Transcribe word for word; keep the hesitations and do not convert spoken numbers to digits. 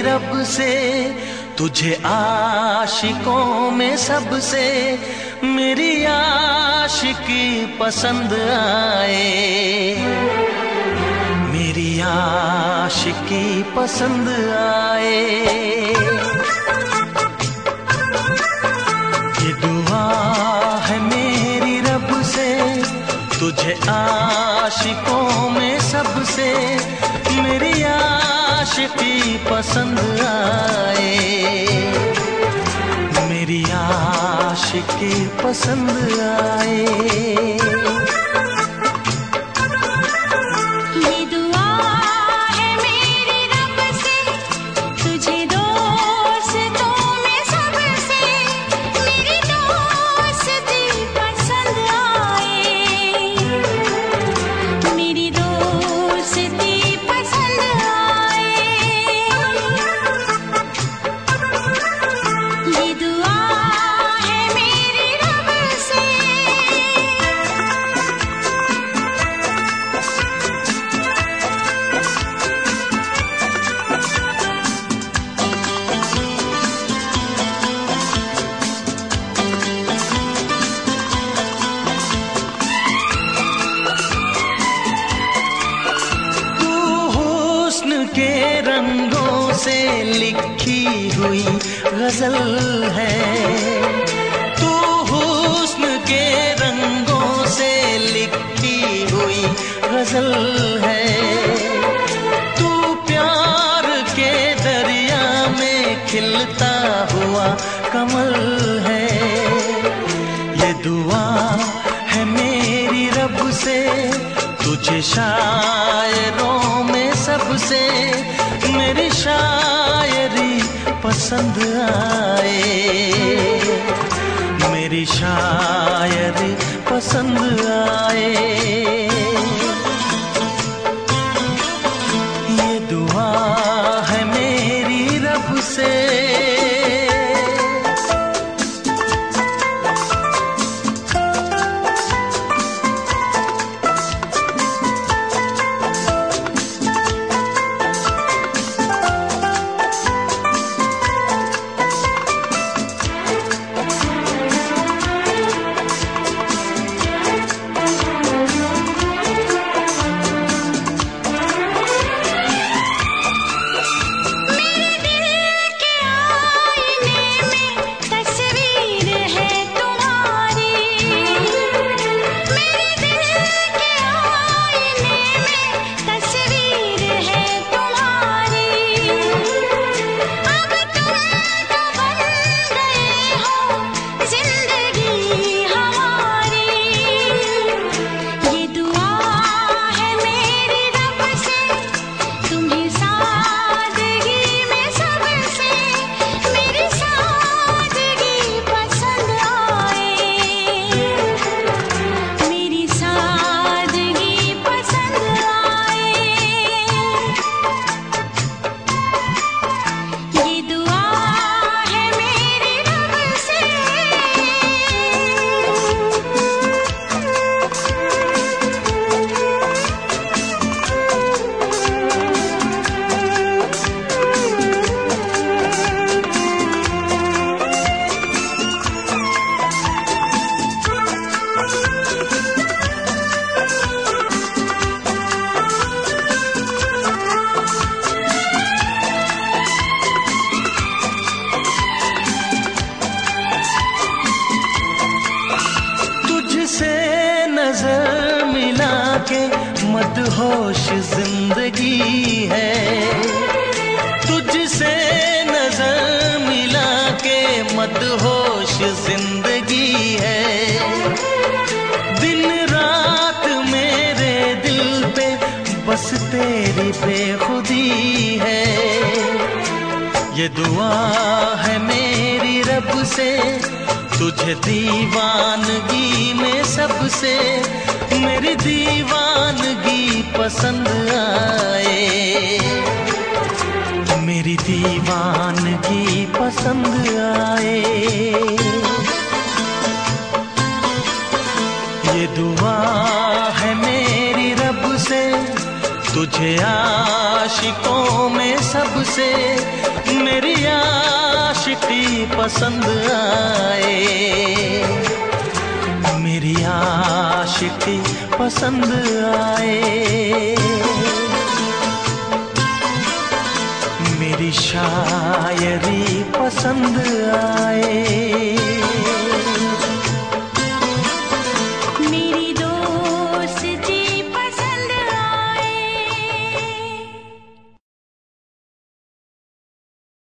रब से, तुझे आशिकों में सबसे मेरी आशिकी पसंद आए, मेरी आशिकी पसंद आए। ये दुआ है मेरी रब से, तुझे आशिकों में सबसे मेरी आशिकी पसंद आए, मेरी आशिकी पसंद आए। के रंगों से लिखी हुई गजल है, तू हुस्न के रंगों से लिखी हुई गजल है, तू प्यार के दरिया में खिलता हुआ कमल है। ये दुआ है मेरी रब से, तुझे शायरों में सबसे मेरी शायरी पसंद आए, मेरी शायरी पसंद आए। ये दुआ है मेरी रब से। नजर मिला के मदहोश जिंदगी है, तुझसे नजर मिला के मदहोश जिंदगी है। दिन रात मेरे दिल पे बस तेरी बेखुदी है। ये दुआ है मेरी रब से, तुझे दीवानगी में सबसे मेरी दीवानगी पसंद आए, मेरी दीवानगी पसंद आए। ये दुआ है मेरी रब से, तुझे आ आशिकों में सबसे मेरी आशिकी पसंद आए, मेरी आशिकी पसंद आए, मेरी शायरी पसंद आए।